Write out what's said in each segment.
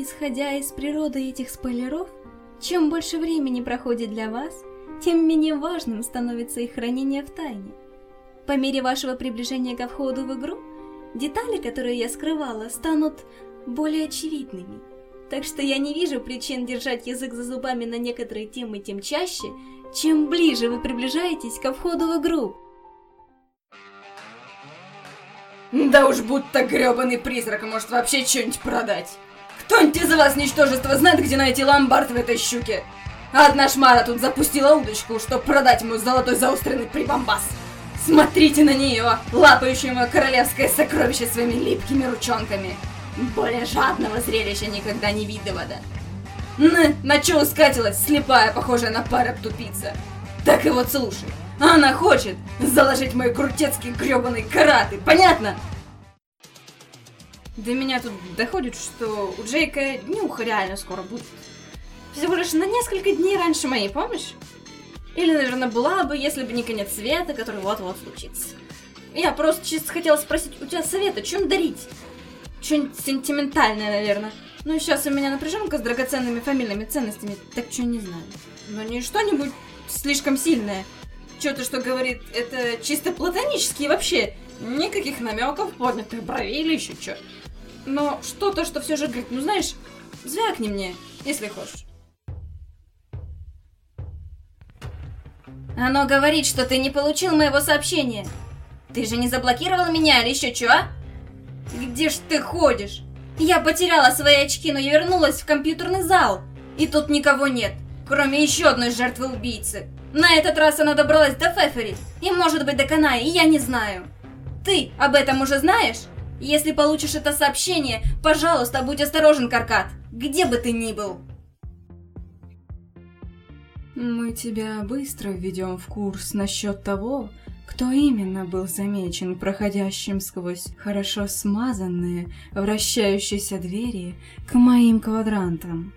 исходя из природы этих спойлеров, чем больше времени проходит для вас, тем менее важным становится их хранение в тайне. По мере вашего приближения ко входу в игру, детали, которые я скрывала, станут более очевидными. Так что я не вижу причин держать язык за зубами на некоторые темы тем чаще, чем ближе вы приближаетесь ко входу в игру. Да уж будто грёбаный призрак может вообще что-нибудь продать. Кто-нибудь из вас, ничтожество, знает, где найти ломбард в этой щуке? Одна шмара тут запустила удочку, чтобы продать мой золотой заостренный прибамбас. Смотрите на нее, лапающую мое королевское сокровище своими липкими ручонками. Более жадного зрелища никогда не видывано. На чё скатилась, слепая, похожая на пара тупица? Так и вот слушай, она хочет заложить мои крутецкие грёбаные караты, понятно? До меня тут доходит, что у Джейка днюха реально скоро будет. Всего лишь на несколько дней раньше моей, помнишь? Или, наверное, была бы, если бы не конец света, который вот-вот случится. Я просто чисто хотела спросить у тебя совета, что им дарить? Что-нибудь сентиментальное, наверное. Ну, сейчас у меня напряженка с драгоценными фамильными ценностями, так что не знаю. Но не что-нибудь слишком сильное. Что-то, что говорит, это чисто платонически вообще. Никаких намеков, поднятых бровей или еще что. Но что-то, что все же говорит, ну знаешь, звякни мне, если хочешь. Оно говорит, что ты не получил моего сообщения. Ты же не заблокировал меня или еще что, а? Где ж ты ходишь? Я потеряла свои очки, но я вернулась в компьютерный зал. И тут никого нет, кроме еще одной жертвы убийцы. На этот раз она добралась до Фефери, и может быть до Канаи, и я не знаю. Ты об этом уже знаешь? Если получишь это сообщение, пожалуйста, будь осторожен, Каркат, где бы ты ни был. Мы тебя быстро введем в курс насчет того, кто именно был замечен проходящим сквозь хорошо смазанные, вращающиеся двери к моим квадрантам.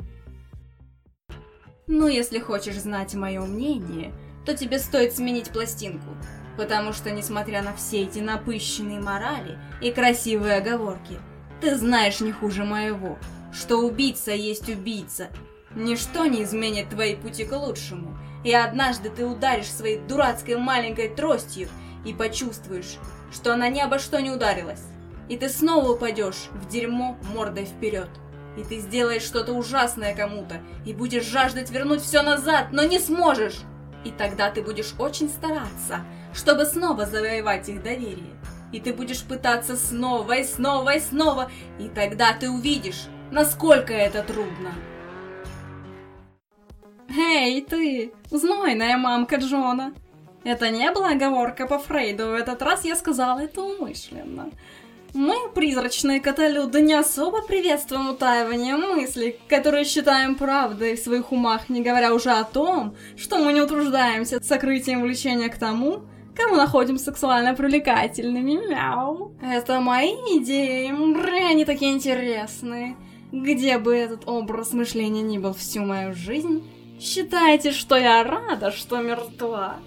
Ну, если хочешь знать мое мнение, то тебе стоит сменить пластинку. Потому что, несмотря на все эти напыщенные морали и красивые оговорки, ты знаешь не хуже моего, что убийца есть убийца. Ничто не изменит твои пути к лучшему, и однажды ты ударишь своей дурацкой маленькой тростью и почувствуешь, что она ни обо что не ударилась. И ты снова упадешь в дерьмо мордой вперед. И ты сделаешь что-то ужасное кому-то, и будешь жаждать вернуть все назад, но не сможешь. И тогда ты будешь очень стараться, чтобы снова завоевать их доверие. И ты будешь пытаться снова и снова и снова, и тогда ты увидишь, насколько это трудно. Эй, ты, знойная мамка Джона. Это не была оговорка по Фрейду, в этот раз я сказала это умышленно. Мы, призрачные котолюды, не особо приветствуем утаивание мыслей, которые считаем правдой в своих умах, не говоря уже о том, что мы не утруждаемся сокрытием влечения к тому, кому находим сексуально привлекательными. Мяу. Это мои идеи, они такие интересные. Где бы этот образ мышления ни был всю мою жизнь, считайте, что я рада, что мертва.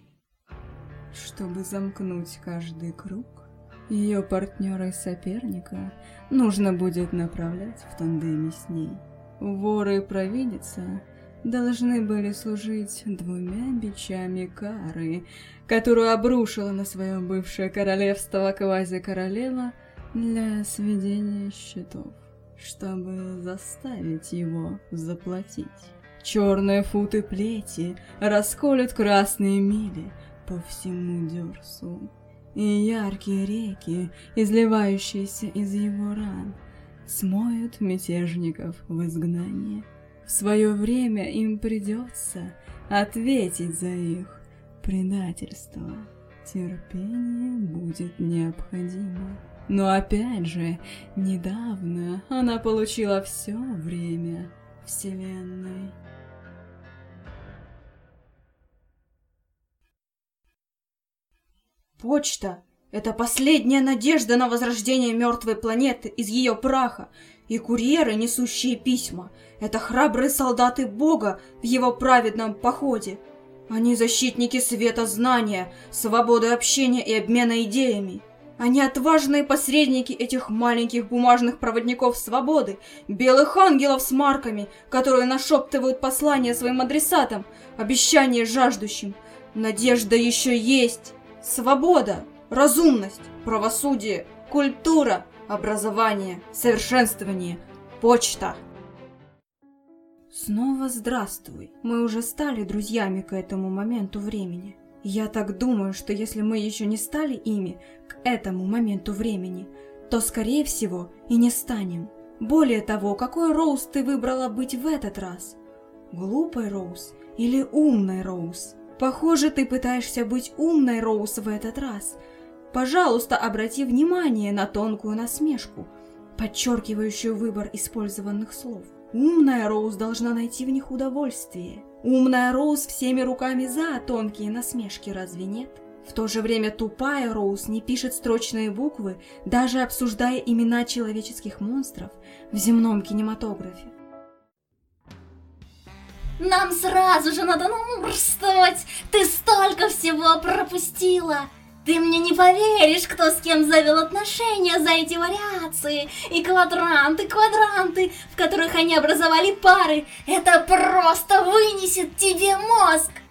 Чтобы замкнуть каждый круг, ее партнера и соперника нужно будет направлять в тандеме с ней. Воры и провидица должны были служить двумя бичами кары, которую обрушила на свое бывшее королевство квази-королева для сведения счетов, чтобы заставить его заплатить. Черные футы плети расколют красные мили по всему Дёрсу, и яркие реки, изливающиеся из его ран, смоют мятежников в изгнание. В свое время им придется ответить за их предательство. Терпение будет необходимо. Но опять же, недавно она получила все время Вселенной. Почта — это последняя надежда на возрождение мертвой планеты из ее праха, и курьеры, несущие письма, это храбрые солдаты Бога в его праведном походе. Они защитники света знания, свободы общения и обмена идеями. Они отважные посредники этих маленьких бумажных проводников свободы, белых ангелов с марками, которые нашептывают послания своим адресатам, обещания жаждущим. Надежда еще есть. Свобода, разумность, правосудие, культура, образование, совершенствование, почта. Снова здравствуй. Мы уже стали друзьями к этому моменту времени. Я так думаю, что если мы еще не стали ими к этому моменту времени, то, скорее всего, и не станем. Более того, какой Роуз ты выбрала быть в этот раз? Глупой Роуз или умной Роуз? Похоже, ты пытаешься быть умной Роуз в этот раз. Пожалуйста, обрати внимание на тонкую насмешку, подчеркивающую выбор использованных слов. Умная Роуз должна найти в них удовольствие. Умная Роуз всеми руками за тонкие насмешки, разве нет? В то же время тупая Роуз не пишет строчные буквы, даже обсуждая имена человеческих монстров в земном кинематографе. Нам сразу же надо наверстывать! Ты столько всего пропустила! Ты мне не поверишь, кто с кем завел отношения за эти вариации и квадранты, в которых они образовали пары. Это просто вынесет тебе мозг!